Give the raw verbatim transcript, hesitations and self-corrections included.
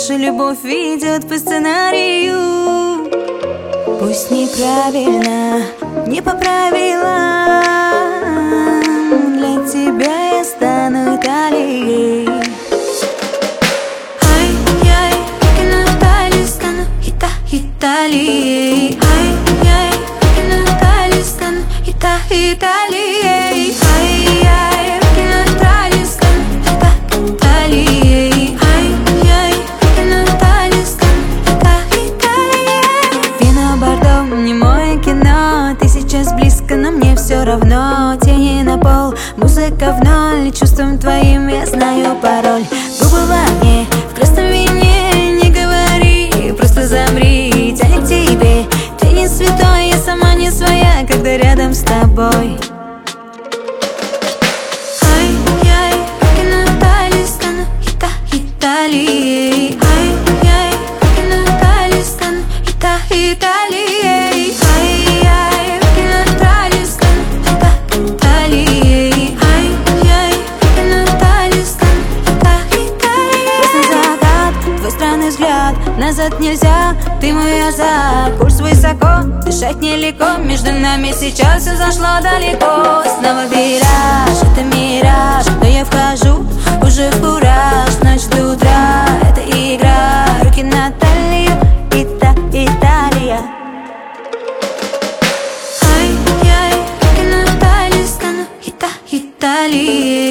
Наша любовь идет по сценарию. Пусть неправильно, не по правилам, для тебя я стану Италией. Ай-яй, кину Италию, стану Ита Италией. Ай-яй, кину Италию, стану Ита Италией. Ай-яй, кину Италию, стану Ита Италией. Ай-яй, кину Италию, стану Ита Италией. Вино Бордо, не мое кино, ты сейчас близко, но мне все равно. Тени на пол, музыка в ноль, чувством твоим я знаю пароль. Губы в огне, в красном вине, не говори, просто замри, тянет к тебе. Ты не святой, я сама не своя, когда рядом с тобой. Ай-яй, кину Италию, стану Ита Италией. Ай-яй, кину Италию, стану Ита Италией. Ай-яй, кину Италию, стану Ита Италией. Ай-яй, кину Италию, стану Ита Италией. Ясный закат, твой странный взгляд, назад нельзя, ты мой азарт. Пульс высоко, дышать нелегко, между нами сейчас все зашло далеко. Снова вираж, это мираж, но я вхожу уже в кураж. Ночь до утра, это игра, руки на талию, Ита Италия. Ай-яй, кину Италию, стану Ита Италией.